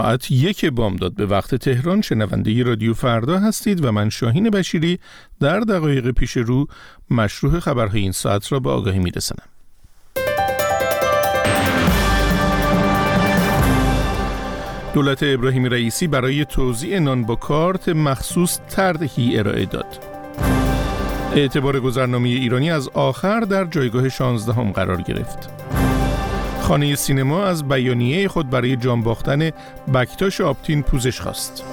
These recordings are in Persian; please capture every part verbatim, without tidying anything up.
ساعت یک بامداد به وقت تهران شنونده رادیو فردا هستید و من شاهین بشیری در دقایق پیش رو مشروع خبرهای این ساعت را به آگاهی می‌رسانم. دولت ابراهیم رئیسی برای توزیع نان با کارت مخصوص طرحی ارائه داد. اعتبار گذرنامه ایرانی از آخر در جایگاه شانزدهم قرار گرفت. خانه سینما از بیانیه خود برای جان باختن بکتاش آپتین پوزش خواست.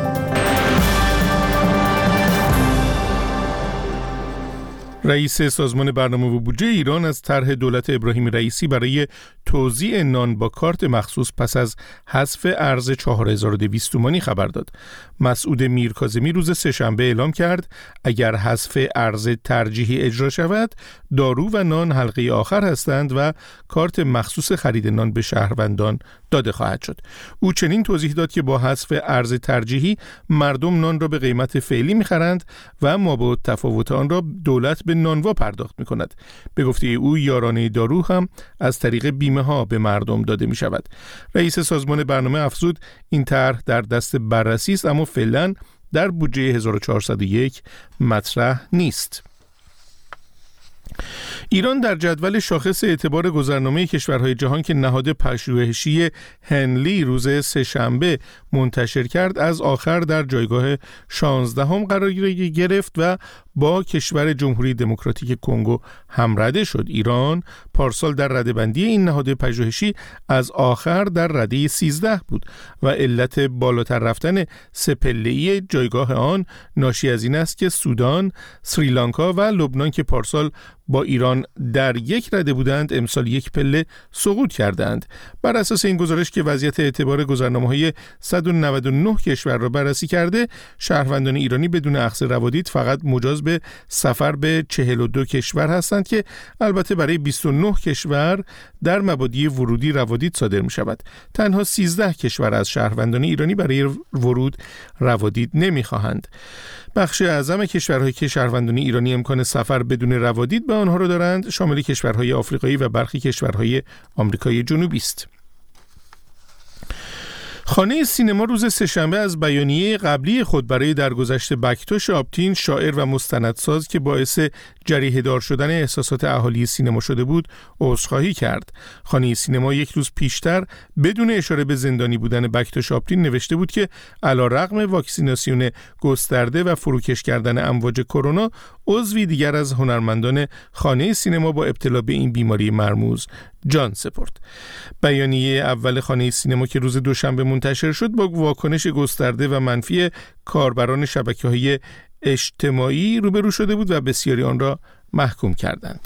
رئیس سازمان برنامه و بودجه ایران از طرح دولت ابراهیم رئیسی برای توزیع نان با کارت مخصوص پس از حذف ارز چهار هزار و دویست تومانی خبر داد. مسعود میرکاظمی روز سه‌شنبه اعلام کرد اگر حذف ارز ترجیحی اجرا شود، دارو و نان حلقه آخر هستند و کارت مخصوص خرید نان به شهروندان داده خواهد شد. او چنین توضیح داد که با حذف ارز ترجیحی مردم نان را به قیمت فعلی می‌خرند و مابعد تفاوت آن را دولت به نانوا پرداخت می‌کند. به گفته او یارانه دارو هم از طریق بیمه ها به مردم داده می شود. رئیس سازمان برنامه افزود این طرح در دست بررسی است اما فعلا در بودجه هزار و چهارصد و یک مطرح نیست. ایران در جدول شاخص اعتبار گذرنامه کشورهای جهان که نهاد پژوهشی هنلی روز سه‌شنبه منتشر کرد از آخر در جایگاه شانزدهم قرار گرفت و با کشور جمهوری دموکراتیک کنگو همرده شد. ایران پارسال در رده‌بندی این نهاد پژوهشی از آخر در رده سیزده بود و علت بالاتر رفتن سه پله‌ای جایگاه آن ناشی از این است که سودان، سریلانکا و لبنان که پارسال با ایران در یک رده بودند امسال یک پله سقوط کردند. بر اساس این گزارش که وضعیت اعتبار گذرنامه‌های صد و نود و نه کشور را بررسی کرده، شهروندان ایرانی بدون اخذ روادید فقط مجاز به سفر به چهل و دو کشور هستند که البته برای بیست و نه کشور در مبادی ورودی روادید صادر می شود. تنها سیزده کشور از شهروندان ایرانی برای ورود روادید نمی خواهند. بخش اعظم کشورهایی که شهروندان ایرانی امکان سفر بدون روادید به آنها را دارند شامل کشورهای آفریقایی و برخی کشورهای آمریکای جنوبی است. خانه سینما روز سه‌شنبه از بیانیه قبلی خود برای درگذشت بکتاش آپتین، شاعر و مستندساز که باعث جریحه‌دار شدن احساسات اهالی سینما شده بود، عذرخواهی کرد. خانه سینما یک روز پیشتر بدون اشاره به زندانی بودن بکتاش آپتین نوشته بود که علیرغم واکسیناسیون گسترده و فروکش کردن امواج کرونا، عضوی دیگر از هنرمندان خانه سینما با ابتلا به این بیماری مرموز جان سپرد. بیانیه اول خانه سینما که روز دوشنبه منتشر شد با واکنش گسترده و منفی کاربران شبکه‌های اجتماعی روبرو شده بود و بسیاری آن را محکوم کردند.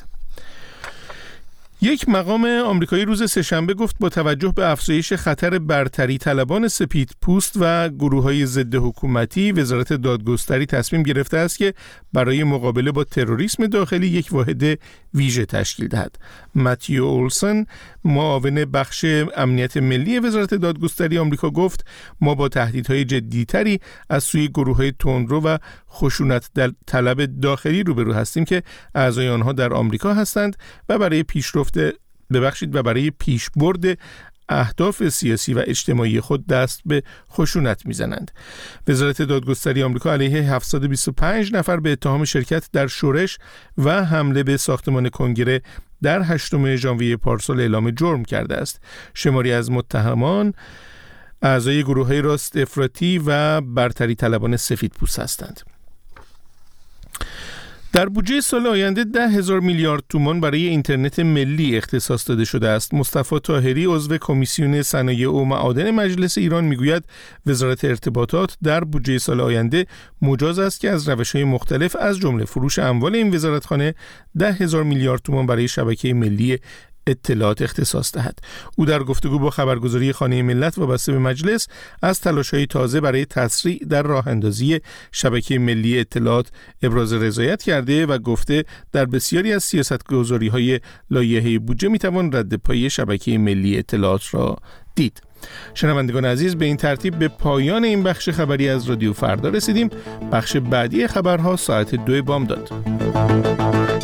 یک مقام آمریکایی روز سه‌شنبه گفت با توجه به افزایش خطر برتری طلبان سپید پوست و گروه‌های ضد حکومتی، وزارت دادگستری تصمیم گرفته است که برای مقابله با تروریسم داخلی یک واحد ویژه تشکیل دهد. متیو اولسن، معاون بخش امنیت ملی وزارت دادگستری آمریکا گفت ما با تهدیدهای جدی‌تری از سوی گروه‌های تندرو و خشونت طلب داخلی روبرو هستیم که اعضای آنها در آمریکا هستند و برای پیشرفت ببخشید و برای پیشبرد اهداف سیاسی و اجتماعی خود دست به خشونت میزنند. وزارت دادگستری آمریکا علیه هفتصد و بیست و پنج نفر به اتهام شرکت در شورش و حمله به ساختمان کنگره در هشتم ژانویه پارسال اعلام جرم کرده است. شماری از متهمان اعضای گروه‌های راست افراطی و برتری طلبان سفیدپوست هستند. در بودجه سال آینده ده هزار میلیارد تومان برای اینترنت ملی اختصاص داده شده است. مصطفی طاهری عضو کمیسیون صنایع و معادن مجلس ایران میگوید وزارت ارتباطات در بودجه سال آینده مجاز است که از روش‌های مختلف از جمله فروش اموال این وزارتخانه ده هزار میلیارد تومان برای شبکه ملی اطلاعات اختصاص دهد. او در گفتگو با خبرگزاری خانه ملت وابسته به مجلس از تلاش‌های تازه برای تسریع در راه اندازی شبکه ملی اطلاعات ابراز رضایت کرده و گفته در بسیاری از سیاست‌گذاری‌های لایحه بودجه می‌توان رد پای شبکه ملی اطلاعات را دید. شنوندگان عزیز، به این ترتیب به پایان این بخش خبری از رادیو فردا رسیدیم. بخش بعدی خبرها ساعت دو بامداد.